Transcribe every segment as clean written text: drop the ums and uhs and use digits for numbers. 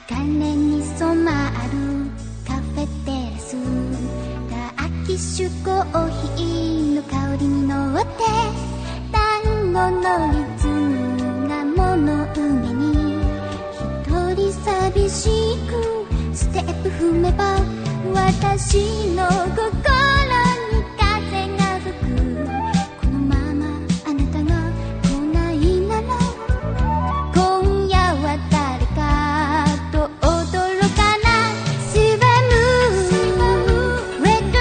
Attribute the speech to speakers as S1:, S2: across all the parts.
S1: 茜に染まるカフェテラス、ターキッシュコーヒーの香りに乗って、単語のリズムが物憂げに、一人寂しくステップ踏めば、私の心に風が吹く。このままあなたが来ないなら、今夜は誰かと踊ろうかな。シルバームーン、レッドムーン、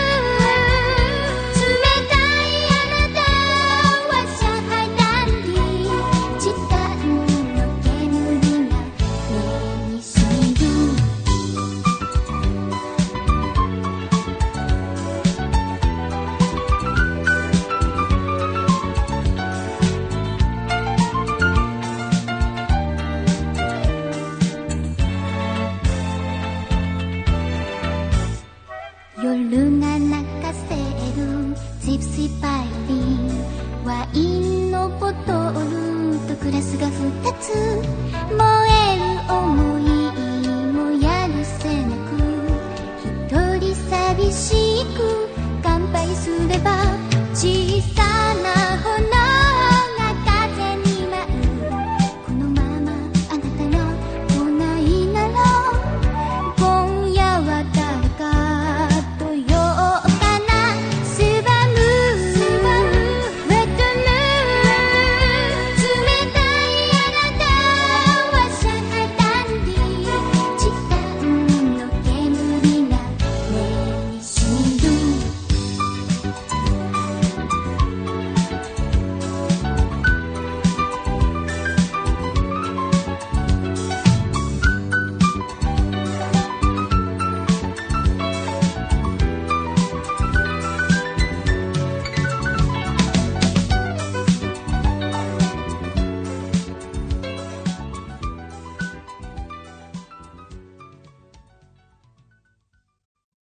S1: 冷たいあなたは上海ダンディ、チタンの煙が目にしみる。夜が泣かせるジプシーバイオリン、ワインのボトルとグラスが2つ、燃える想いもやるせなく、一人寂しく乾杯すれば